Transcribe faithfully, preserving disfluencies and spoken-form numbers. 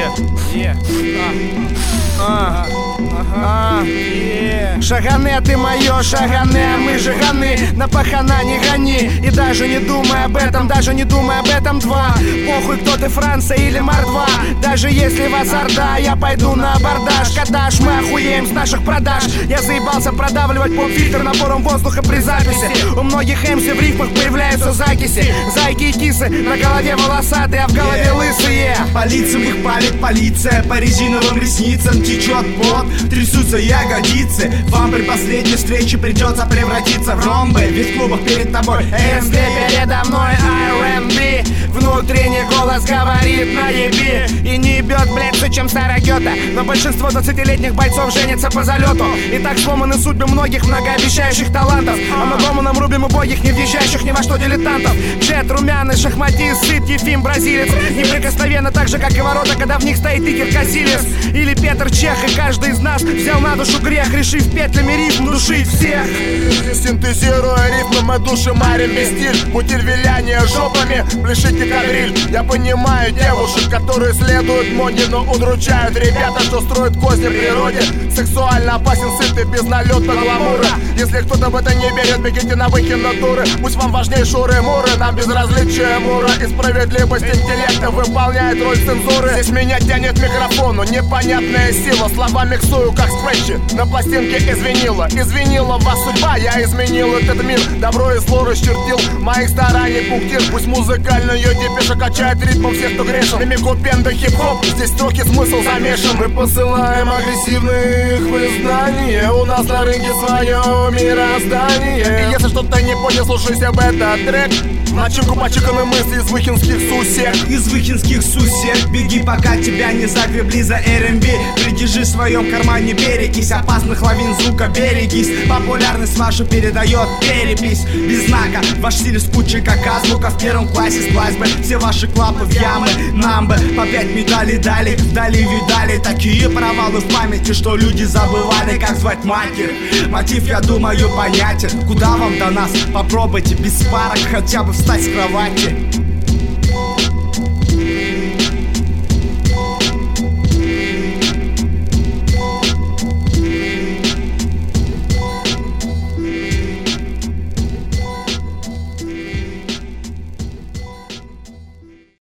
Yeah, yeah, а, а, yeah. Шагане, ты мое, шагане, мы же ганы. На пахана не гони. И даже не думай об этом, даже не думай об этом, два. Похуй, кто ты, Франция или Мордва. Даже если вас орда, я пойду на абордаж. Кадаш, мы охуеем с наших продаж. Я заебался продавливать поп-фильтр набором воздуха при записи. У многих эм си в рифмах появляются закиси. Зайки и кисы, на голове волосатые, а в голове лысые. По лицам их палит полиция, по резиновым ресницам течет пот, трясутся ягодицы. Вам при последней встрече придется превратиться в ромбы. Ведь в клубах перед тобой эс ди, передо мной ар энд би. Внутренний голос говорит на еби. И не ебет, блядь, все, чем старая Гёта. Но большинство двадцатилетних бойцов женятся по залету. И так сломаны судьбы многих многообещающих талантов. А мы дома нам рубим убогих, не въезжающих ни во что дилетантов. Джет, румяный, шахматист, сыт, Ефим, бразилец. Неприкосновенно так же, как и ворота, когда в них стоит Игорь Кассилис. Или Петр Чех, и каждый из нас взял на душу грех, решив петлями рифм душить всех. Синтезируя рифмы, мы душим ар энд би стиль. Путиль виляния жопами, пляшите кадриль. Я понимаю девушек, которые следуют моде, но удручают ребята, что строят козни в природе. Сексуально опасен, сытый, без налета гламура. Если кто-то в это не верит, бегите на выкин натуры. Пусть вам важнее шуры-муры, нам безразличие мура. И справедливость интеллекта выполняет роль цензуры. Здесь меня тянет к микрофону, непонятная сила. Слова миксую, как скретчи, на пластинке извинила. Извинила вас судьба, я изменил этот мир. Добро и зло расчертил, моих стараний пунктир. Пусть музыкальную депеша качает ритмом всех, кто грешен. Мимику, пенда, хип-хоп, здесь строки смысл замешан. Мы посылаем агрессивных в издание. У нас на рынке свое мироздание. И если что-то не понял, слушайся в этот трек. Начинку почеканы мысли из выхинских сусек. Из выхинских сусек. Беги, пока тебя не загребли за эр эм би. Придержи в своем кармане берегись. Опасных лавин звука берегись. Популярность вашу передает перепись. Без знака, ваш стиль скучный, как азбука. В первом классе с плазьбы. Все ваши клапы в ямы. Нам бы по пять медалей дали. Вдали видали такие провалы в памяти, что люди забывали, как звать матерь. Мотив, я думаю, понятен. Куда вам до нас? Попробуйте без парок хотя бы встать с кровати.